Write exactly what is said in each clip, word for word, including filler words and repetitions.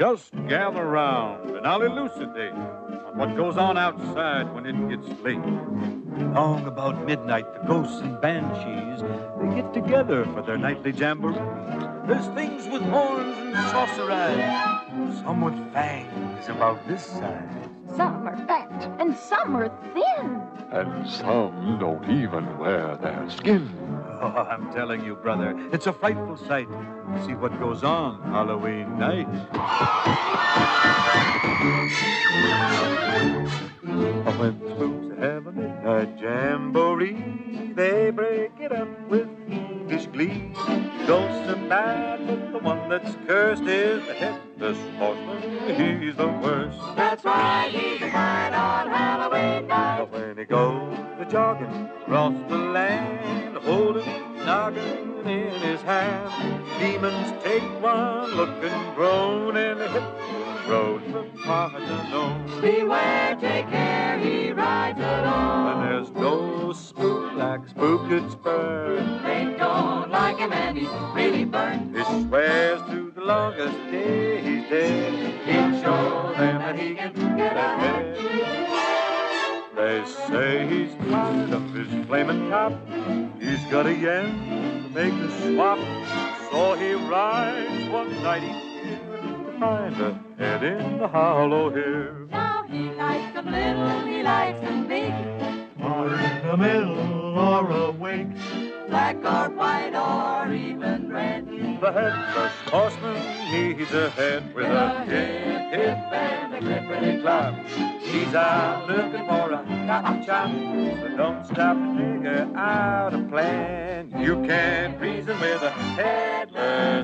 Just gather round and I'll elucidate on what goes on outside when it gets late. Long about midnight, the ghosts and banshees, they get together for their nightly jamboree. There's things with horns and saucer eyes, some with fangs about this size. Some are fat and some are thin. And some don't even wear their skin. Oh, I'm telling you, brother, it's a frightful sight. See what goes on Halloween night. When spooks have a midnight jamboree, they break it up with fiendish glee. Ghosts are bad, but the one that's cursed is the headless horseman. He's the worst. That's right, he's mine on Halloween night. But when he goes a-jogging across the land, holding a noggin in his hand, demons take one look and groan, and hit the road from far to known. Beware, take care, he rides alone. And there's no spook like Spooked Spur. They don't like him and he's really burnt. He swears to the longest day he's dead, He'll show them that he can get ahead. They say he's tired of his flaming top. He's got a yen to make a swap. So he rides one night each year to find a head in the hollow here. Now he likes them little, he likes them big, Or in the middle or awake. black or white or even red. The headless horseman needs a head with a hip, hip, and a clippity clop. He's out looking for a cotton chop, so don't stop to figure out a plan. You can't reason with a headless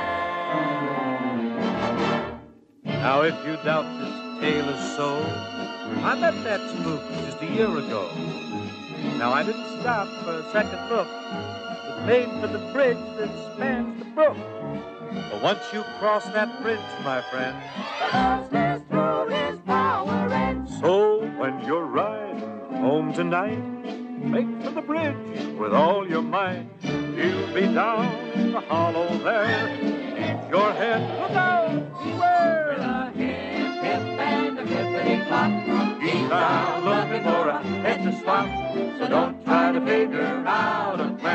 man. Now, if you doubt this tale is so, I met that spook just a year ago. Now, I didn't stop for a second look, but made for the bridge that spans the brook. But once you cross that bridge, my friend, The ghost is through his power and so when you're riding home tonight, make for the bridge with all your might. You'll be down in the hollow there. Keep your head, look out, beware. with a hip, hip, and a clippity clop. He's down looking for a head to swap, so don't try to figure out a plan.